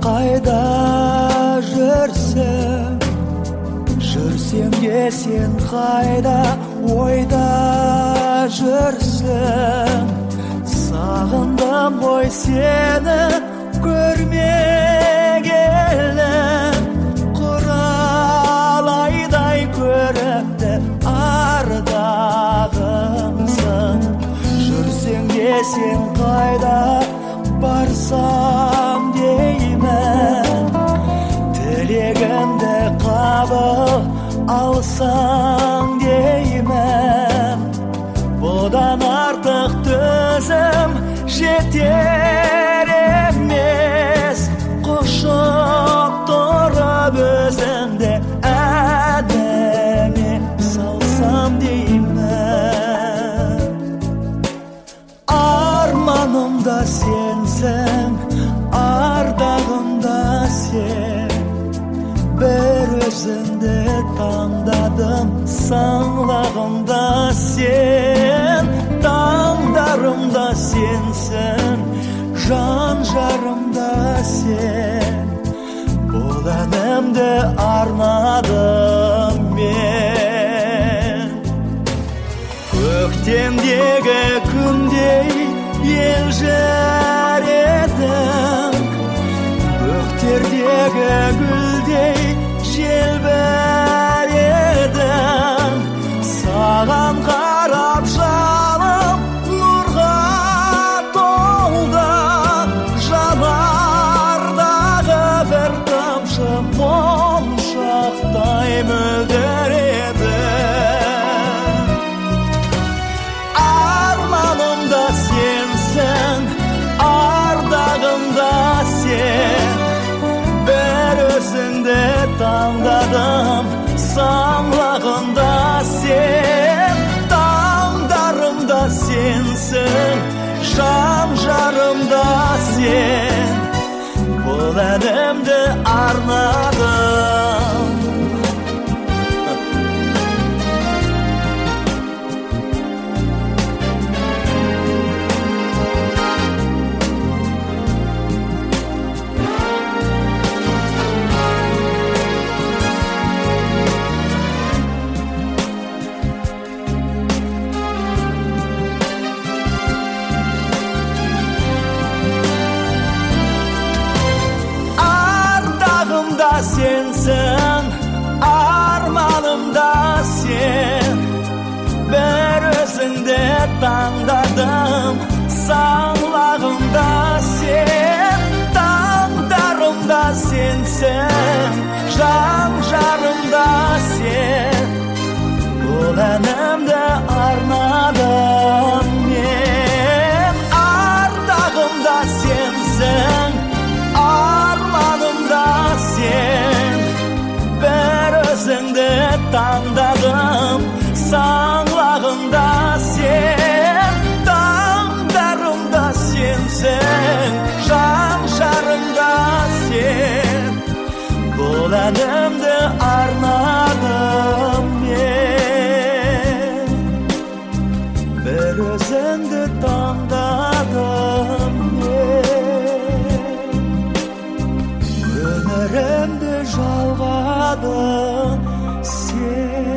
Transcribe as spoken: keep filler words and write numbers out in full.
қайда жүрсің, жүрсем де сен қайда, ойда жүрсің. Сағындым ғой сені көрмегелі, құралайдай көрікті ардағымсың. Жүрсең де сен қайда, барсам деймін, тілегімді қабыл алсаң деймін. Бұдан артық төзім жетер емес, құшып тұрып өзіңді әдеме салсам деймін. Арманымда сенсің, ардағымда сен, бір өзіңді таңдадым, саңлағымда сен. Таңдарымда сенсің, жан жарымда сен. Бұл әнімді арнадым мен. Көктемдегі күндей елжір едің, көктердегі гүлдей желбір едің. Саған қарап жаным нұрға толды, жанардағы бір тамшы моншақтай мөлдір еді. Арманымда сенсің, ардағымда сен, бір өзіңді таңдадым, саңлағымда сен. Таңдарымда сенсің, жан жарымда сен. Бұл әнімді арнадым. Сенсің, арманымда сен, бір өзіңді таңдадым, саңлағымда сен. Таңдарымда сенсің, жан жарымда сен. Бұл әнімді арнадым мен. Ардағымда сенсің, арманымда сен, бір өзіңді таңдадым, саңлағымда сен. Таңдарымда сенсің, жан жарымда сен. Бұл әнімді арнадым мен, бір өзіңді таңдадым мен. Өмірімді жалғадым сен.